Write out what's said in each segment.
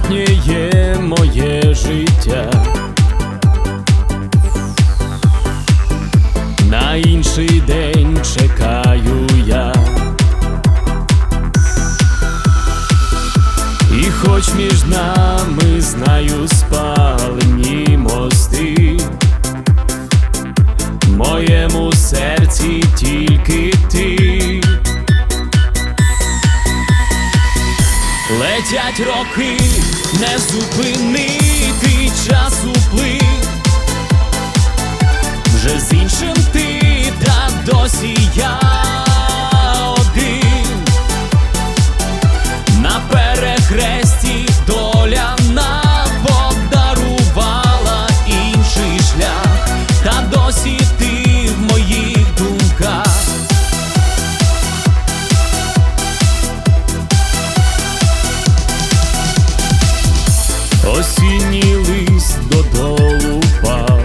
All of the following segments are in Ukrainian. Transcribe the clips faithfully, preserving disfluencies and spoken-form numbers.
самотнє моє життя. На інший день чекаю я. І хоч між нами, знаю, спалені мости, в моєму серці тільки ти. Летять роки, не зупинити часу плин. Вже з іншим ти, та досі я один. На перехресті доля нам подарувала інший шлях, та досі ти в моїх думках. Осінній лист додолу впав,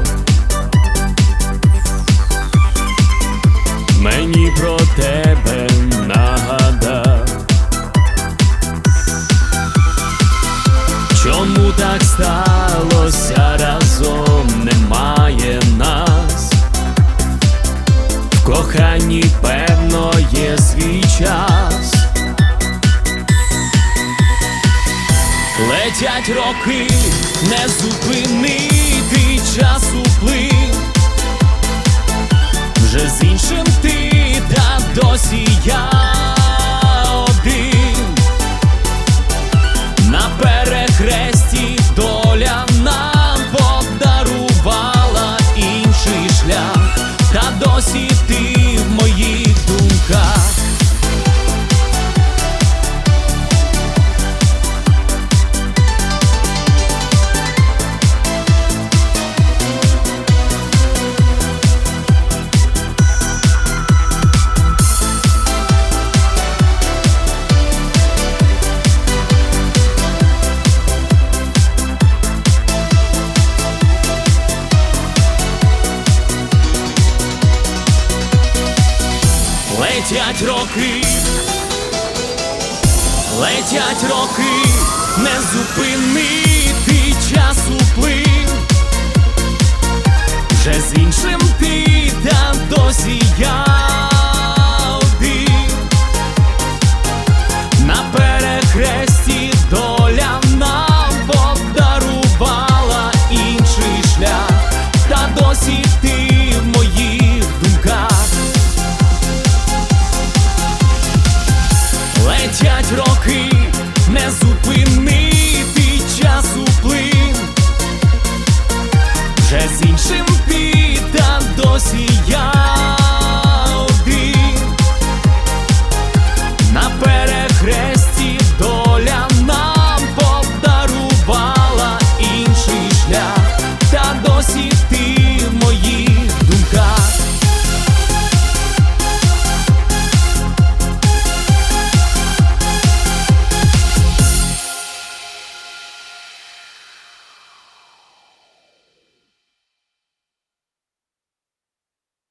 мені про тебе нагадав. Чому так сталося, разом немає нас? В коханні, певно, є свій час. Летять роки, не зупинити часу плин. Вже з іншим ти, та досі я один. На перехресті доля нам подарувала інший шлях, та досі ти в моїх думках. Летять роки, летять роки, не зупинити часу плин. Вже з іншим ти, та досі я один. На перехресті доля нам подарувала інший шлях, та досі ти в моїх думках. Летять роки,